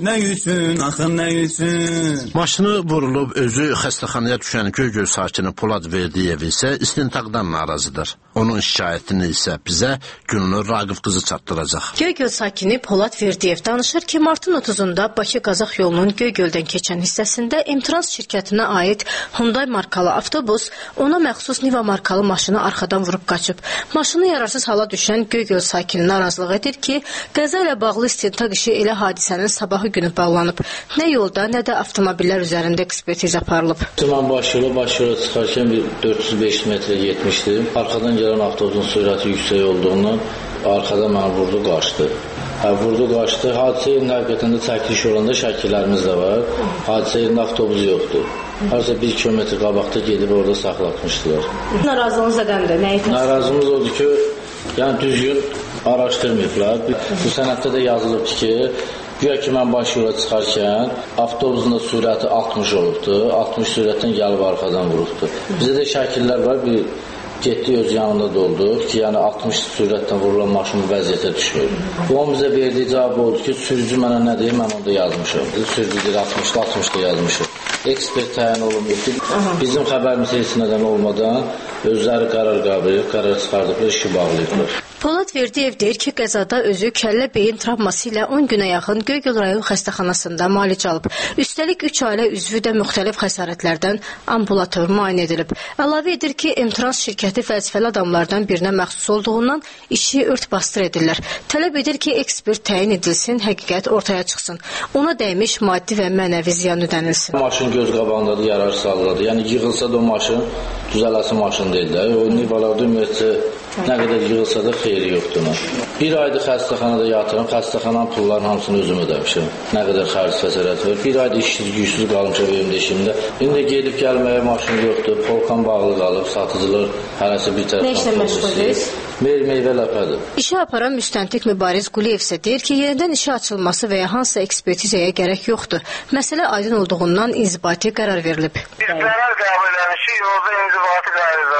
axı nə üçün? Maşını vurulub özü xəstəxanaya düşən Göygöl sakini Polad Verdiyev isə istintaqdan narazıdır. Onun şikayətini isə bizə Gülnur Raqif qızı çatdıracaq. Göygöl sakini Polad Verdiyev danışır ki, martın 30-unda Bakı-Qazax yolunun Göygöldən keçən hissəsində Emtrans şirkətinə aid Hyundai markalı avtobus ona məxsus Niva markalı maşını arxadan vurub qaçıb. Maşını yararsız hala düşən Göygöl sakini narazılıq edir ki, qəza ilə bağlı istintaq işi elə hadisənin sabahı günü bağlanıb. Nə yolda, nə də avtomobillər üzərində ekspertiz aparılıb. Mən başyola çıxarkən bir 405 metrə getmişdim. Arxadan gələn avtobusun sürəti yüksək olduğundan arxadan məni vurdu, qaçdı. Vurdu, qaçdı. Hadisə yerində həqiqətən də çəkiliş olanda şəkillərimiz də var. Hadisə yerində avtobus yoxdur. Harca 1 kilometr qabaqda gedib orada saxlatmışdılar. Narazılığınız nədəndir? Nəyi təsdiq? Narazılığımız odur ki, yəni düzgün araşdırmayıblar. Bu sənəddə də yazılıbdır ki, güya ki, mən baş yola çıxarkən avtobusun da sürəti 60 olubdur. 60 sürətdən gəlib arxadan vurubdur. Bizə də şəkillər var, bir getdi öz yanında doldu ki, yəni 60 sürətdən vurulan maşın vəziyyətə düşmür. Bu bizə verdiyi cavab oldu ki, sürücü mənə nə deyir, mən onu da yazmışım. Sürücü deyir 60 da yazmışım. Ekspert təyin olunmuyor ki, bizim xəbərimiz heç nədən olmadan özləri qərar qəbul edib, qərar çıxardıblar, işi bağlayıblar. Polad Verdiyev deyir ki, qəzada özü kəllə beyin travması ilə 10 günə yaxın Göygöl rayon xəstəxanasında müalicə alıb. Üstəlik 3 ailə üzvü də müxtəlif xəsarətlərdən ambulator müayinə edilib. Əlavə edir ki, Emtrans şirkəti vəzifəli adamlardan birinə məxsus olduğundan işi ört-bastır edirlər. Tələb edir ki, ekspert təyin edilsin, həqiqət ortaya çıxsın. Ona dəymiş maddi və mənəvi ziyan ödənilsin. Maşın göz qabağındadır, yarar saldadır. Yəni yığılsa da o maşın düzələsi maşın deyil də. O nivalarda ümumiyyətcə nə qədər yığılsa da xeyri yoxdur. Bir aydır xəstəxanada yatırım, xəstəxananın pullarının hamısını özüm ödəmişim. Nə qədər xərc fəsarət var. Bir aydır işsiz, gücsüz qalmışam evimdə işimdə. İndi gedib gəlməyə maşın yoxdur, polkan bağlı qalıb, satıcılar hərəsi bir tərəfdən. Nə işlə məşğuldayız? Meyvə ləpədir. İşə aparan müstəntiq Mübariz Quliyev isə deyir ki, yenidən işə açılması və ya hansısa ekspertizaya gərək yoxdur. Məsələ aydın olduğundan inzibati qərar verilib. Biz qərar qəbul eləmişik, yolda inzibati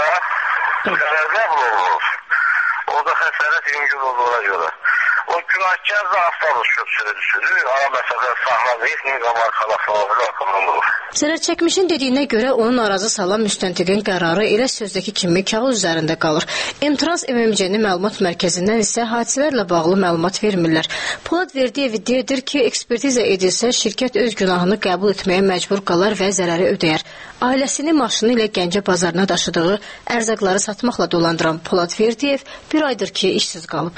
qərar qəbul olunur. Orada xəsarət yüngül olduğuna görə. O günahkar da avtobus sürücüsüdür. Ara məsələ saxlamayıb, Niva markalı avtomobil olur. Zərərçəkmişin dediyinə görə onun narazı salan müstəntiqin qərarı elə sözdəki kimi kağız üzərində qalır. Emtrans MMC-nin məlumat mərkəzindən isə hadisələrlə bağlı məlumat vermirlər. Polad Verdiyev iddia edir ki, ekspertiza edilsə, şirkət öz günahını qəbul etməyə məcbur qalar və zərəri ödəyər. Ailəsini maşını ilə Gəncə bazarına daşıdığı ərzaqları satmaqla dolandıran Polad Verdiyev bir aydır ki, işsiz qalıb.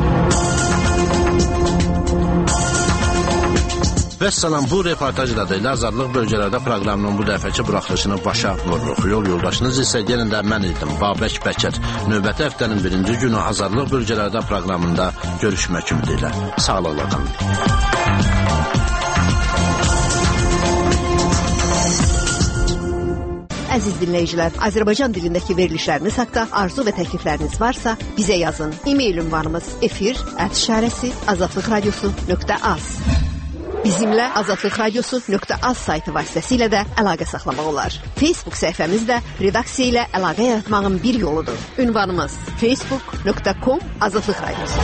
Vəssalam, bu reportajla da ilə azadlıq bölgələrdə proqramının bu dəfəki buraxılışını başa vururuq. Yol yoldaşınız isə yenə də mən idim, Babək Bəkir. Növbəti həftənin 1-ci günü azadlıq bölgələrdə proqramında görüşmək ümidi ilə. Sağlıqla qalın. Əziz dinləyicilər, Azərbaycan dilindəki verilişlərimiz haqda arzu və təklifləriniz varsa, bizə yazın. E-mail ünvanımız efir@azadlıqradiosu.az. Bizimlə Azadlıq Radiosu.az saytı vasitəsilə də əlaqə saxlamaq olar. Facebook səhifəmiz də redaksiya ilə əlaqə yaratmağın bir yoludur. Ünvanımız facebook.com Azadlıq Radiosu.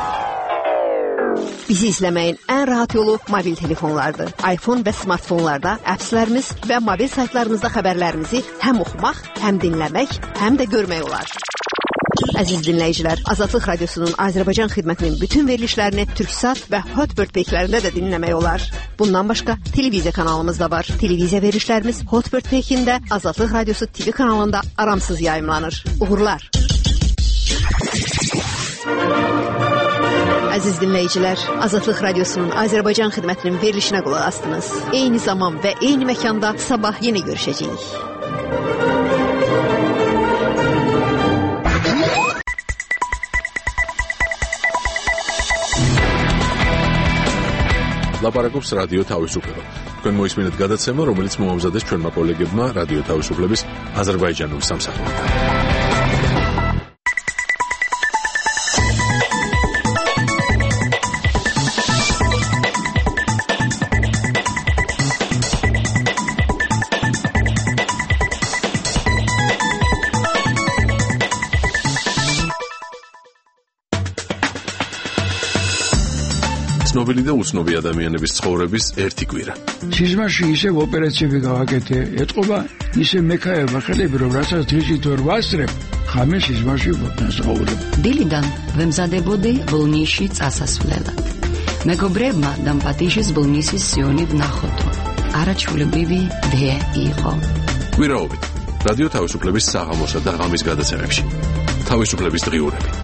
Bizi izləməyin ən rahat yolu mobil telefonlardır. iPhone və smartfonlarda əpslərimiz və mobil saytlarımızda xəbərlərimizi həm oxumaq, həm dinləmək, həm də görmək olar. Əziz dinləyicilər, Azadlıq Radiosunun Azərbaycan xidmətinin bütün verilişlərini Türksat və Hotbird peykilərində də dinləmək olar. Bundan başqa televiziya kanalımız da var. Televiziya verilişlərimiz Hotbird peykində Azadlıq Radiosu TV kanalında aramsız yayımlanır. Uğurlar! Əziz dinləyicilər, Azadlıq Radiosunun Azərbaycan xidmətinin verilişinə qulaq asdınız. Eyni zaman və eyni məkanda sabah yenə görüşəcəyik. ლაპარაკობს რადიო თავისუფლება. თქვენ მოისმინეთ გადაცემა, რომელიც მოამზადეს ჩვენმა კოლეგებმა რადიო თავისუფლების აზერბაიჯანული სამსახურიდან. ცნობილი და უცნობი ადამიანების ცხოვრების ერთი კვირა. სიზმარში ისევ ოპერაციები გავაკეთე, ეთყობა ისე მექაება ხელები, რომ რასაც დღისით ვერ ვასწრებ, ხამე სიზმარში ვაცხოვრებ. დილიდან ვემზადებოდი ბოლნისში წასასვლელად. მეგობრებმა დამპატიჟეს ბოლნისის სიონი ვნახოდო. არაჩვეულებრივი დე იყო. კვირაობით რადიო თავისუფლების საღამოსა და ღამის გადაცემებში. თავისუფლების დღიურები.